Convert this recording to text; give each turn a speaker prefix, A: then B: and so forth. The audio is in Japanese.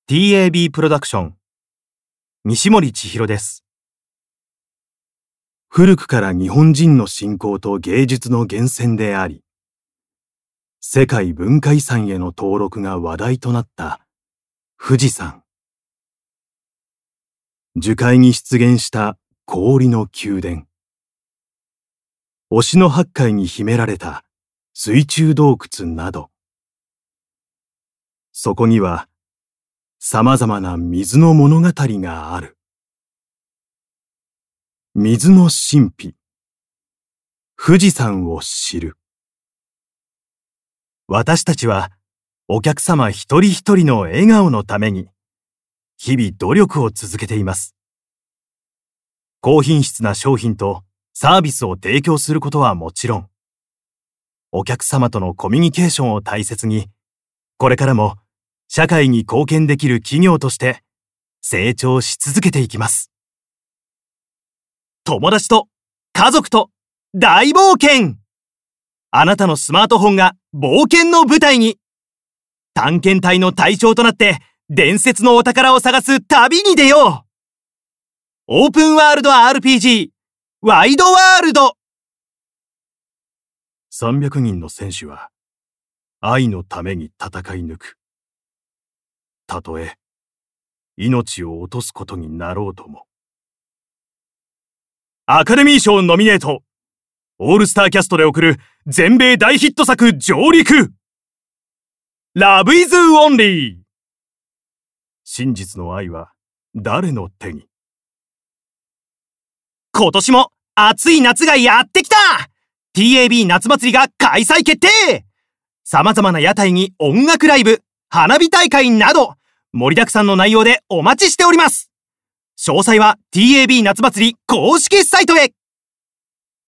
A: TAB プロダクション西森千尋です。古くから日本人の信仰と芸術の源泉であり、世界文化遺産への登録が話題となった富士山。樹海に出現した氷の宮殿。忍野八海に秘められた水中洞窟など、そこには様々な水の物語がある。水の神秘、富士山を知る。私たちはお客様一人一人の笑顔のために日々努力を続けています。高品質な商品とサービスを提供することはもちろん、お客様とのコミュニケーションを大切に、これからも社会に貢献できる企業として成長し続けていきます。友達と家族と大冒険。あなたのスマートフォンが冒険の舞台に。探検隊の隊長となって伝説のお宝を探す旅に出よう。オープンワールド RPG ワイドワールド。300人の戦士は愛のために戦い抜く。たとえ命を落とすことになろうとも。アカデミー賞ノミネート、オールスターキャストで送る全米大ヒット作上陸。ラブイズオンリー。真実の愛は誰の手に。今年も暑い夏がやってきた。 TAB 夏祭りが開催決定。様々な屋台に音楽ライブ、花火大会など盛りだくさんの内容でお待ちしております。詳細は TAB 夏祭り公式サイトへ。